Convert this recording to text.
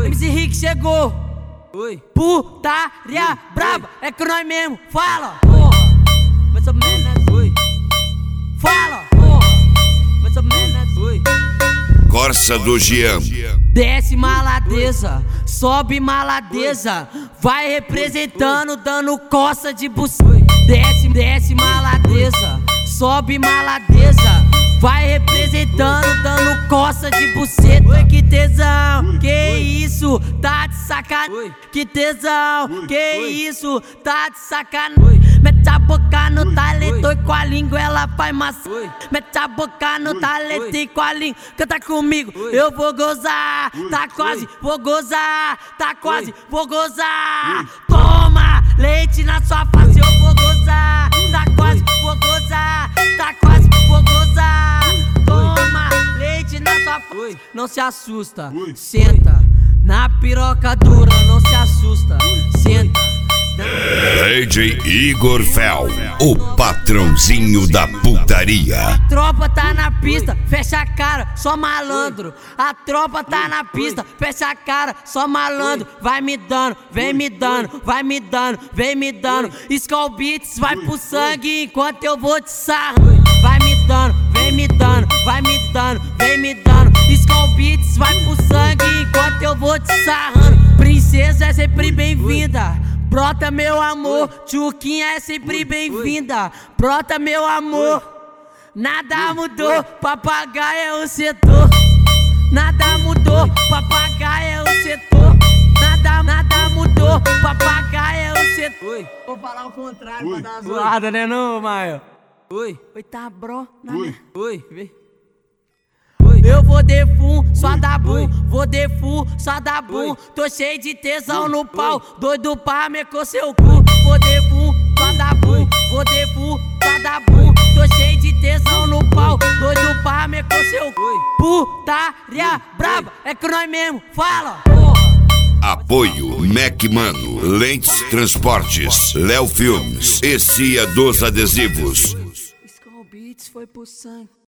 MC Rick chegou. Oi. Putaria braba, é que nós mesmo fala. Porra, mais ou menos. Oi. Fala. Porra, mais ou menos. Oi. Corsa do Jean. Desce maladeza, sobe maladeza, vai representando, dando coça de buceta. Desce maladeza, sobe maladeza, vai representando, dando coça de buceta. Oi, que tesão, que isso, tá de sacanagem. Que tesão, que isso, tá de sacanagem. Mete a boca no talento e com a língua ela faz massa. Mete a boca no talento e com a língua canta comigo. Eu vou gozar, tá quase, vou gozar, tá quase, vou gozar. Toma leite na sua face, eu vou gozar, tá quase, vou gozar, tá quase, vou gozar. Toma leite na sua face. Não se assusta, senta na piroca dura, não se assusta, senta. DJ Igor Fel, o patrãozinho da putaria. A tropa tá na pista, fecha a cara, só malandro. A tropa tá na pista, fecha a cara, só malandro. Vai me dando, vem me dando, vai me dando, vem me dando. Skull Beats vai pro sangue enquanto eu vou te sarrando. Vai me dando, vem me dando, vai me dando, vem me dando. Skull Beats vai pro sangue enquanto eu vou te sarrando. Princesa é sempre bem-vinda. Brota meu amor, Tchuquinha é sempre bem-vinda. Brota meu amor, nada mudou, papagaio é o setor. Nada mudou, papagaio é o setor. Nada mudou, papagaio é o setor. Vou falar o contrário pra dar uma zoada, né não, Maio? Oi. Oi, tá bro? Oi. Vem. Eu vou de fum, só dá bum, vou de fum, só dá bum. Tô cheio de tesão no pau, doido pra meter seu cu. Vou de fum, só dá bum, vou de fum, só dá bum. Tô cheio de tesão no pau, doido pra meter seu cu. Putaria braba, é que nós mesmo fala. Apoio Mac Mano, Lentes Transportes, Léo Filmes e Cia dos Adesivos. Skull Beats foi pro sangue.